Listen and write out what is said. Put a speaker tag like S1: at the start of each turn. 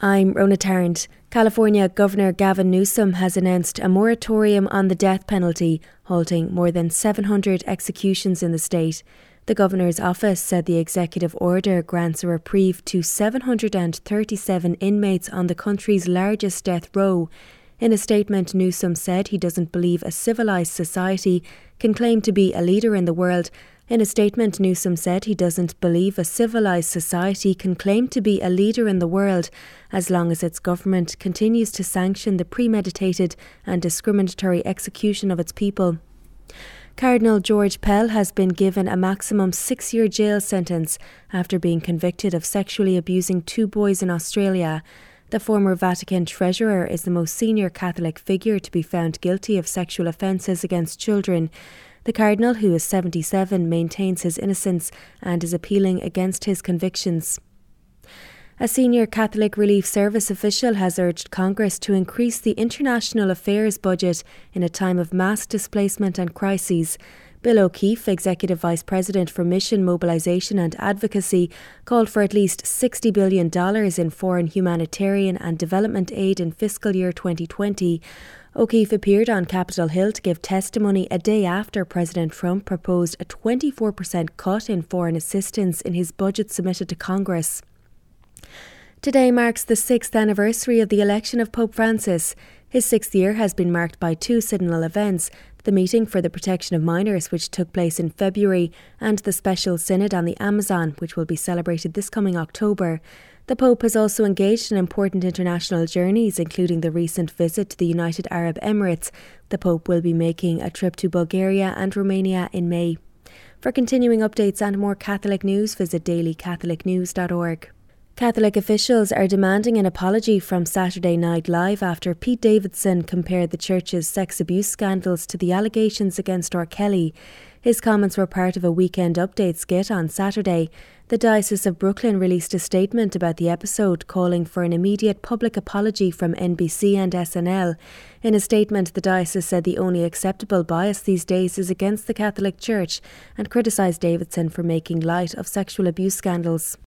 S1: I'm Rona Tarrant. California Governor Gavin Newsom has announced a moratorium on the death penalty, halting more than 700 executions in the state. The Governor's office said the executive order grants a reprieve to 737 inmates on the country's largest death row. In a statement, Newsom said he doesn't believe a civilised society can claim to be a leader in the world. In a statement, Newsom said he doesn't believe a civilised society can claim to be a leader in the world as long as its government continues to sanction the premeditated and discriminatory execution of its people. Cardinal George Pell has been given a maximum 6-year jail sentence after being convicted of sexually abusing 2 boys in Australia. The former Vatican treasurer is the most senior Catholic figure to be found guilty of sexual offences against children. The Cardinal, who is 77, maintains his innocence and is appealing against his convictions. A senior Catholic Relief Service official has urged Congress to increase the international affairs budget in a time of mass displacement and crises. Bill O'Keefe, Executive Vice President for Mission Mobilisation and Advocacy, called for at least $60 billion in foreign humanitarian and development aid in fiscal year 2020. O'Keefe appeared on Capitol Hill to give testimony a day after President Trump proposed a 24% cut in foreign assistance in his budget submitted to Congress. Today marks the 6th anniversary of the election of Pope Francis. His 6th year has been marked by 2 synodal events: the meeting for the protection of minors, which took place in February, and the special synod on the Amazon, which will be celebrated this coming October. The Pope has also engaged in important international journeys, including the recent visit to the United Arab Emirates. The Pope will be making a trip to Bulgaria and Romania in May. For continuing updates and more Catholic news, visit dailycatholicnews.org. Catholic officials are demanding an apology from Saturday Night Live after Pete Davidson compared the church's sex abuse scandals to the allegations against R. Kelly. His comments were part of a Weekend Update skit on Saturday. The Diocese of Brooklyn released a statement about the episode, calling for an immediate public apology from NBC and SNL. In a statement, the diocese said the only acceptable bias these days is against the Catholic Church and criticised Davidson for making light of sexual abuse scandals.